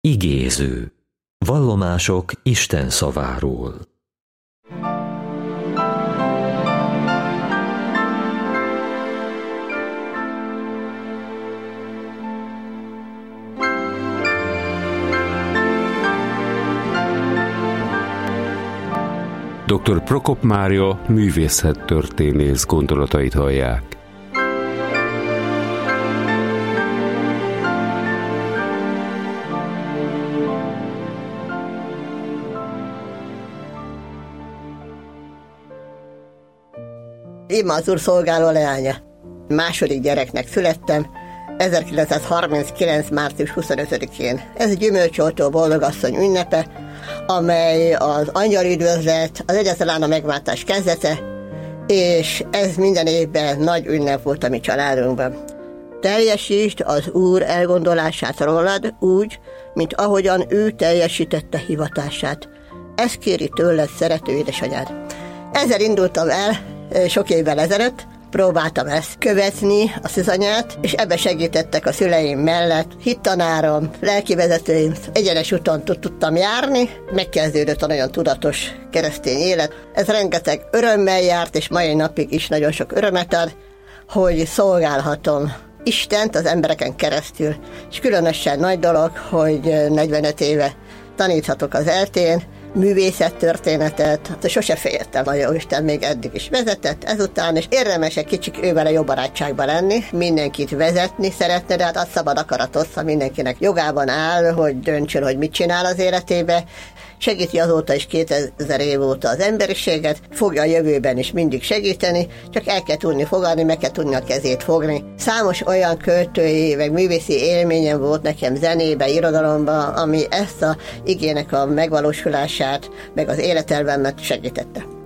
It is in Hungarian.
Igéző. Vallomások Isten szaváról. Dr. Prokop Mária művészettörténész gondolatait hallják. Én az Úr szolgáló leánya. Második gyereknek születtem 1939. március 25-én. Ez gyümölcsoltó boldogasszony ünnepe, amely az angyalüdvözlet, az egyáltalán a megváltás kezdete, és ez minden évben nagy ünnep volt a mi családunkban. Teljesítsd az Úr elgondolását rólad úgy, mint ahogyan ő teljesítette hivatását. Ezt kéri tőled szerető édesanyád. Ezzel indultam el sok évvel ezelőtt, próbáltam ezt követni, a szűzanyát, és ebbe segítettek a szüleim mellett. Hittanárom, lelkivezetőim, egyenes úton tudtam járni, megkezdődött a nagyon tudatos keresztény élet. Ez rengeteg örömmel járt, és mai napig is nagyon sok örömet ad, hogy szolgálhatom Istent az embereken keresztül. És különösen nagy dolog, hogy 45 éve taníthatok az ELTE-n, művészettörténetet, sose féltem, a Jóisten még eddig is vezetett, ezután, és érdemes egy kicsit ővele jó barátságban lenni, mindenkit vezetni szeretne, de hát az szabad akarat ossza, mindenkinek jogában áll, hogy döntsön, hogy mit csinál az életébe. Segíti azóta is 2000 év óta az emberiséget, fogja a jövőben is mindig segíteni, csak el kell tudni fogadni, meg kell tudni a kezét fogni. Számos olyan költői, meg művészi élményem volt nekem zenébe, irodalomba, ami ezt a igének a megvalósulását, meg az életelvemet segítette.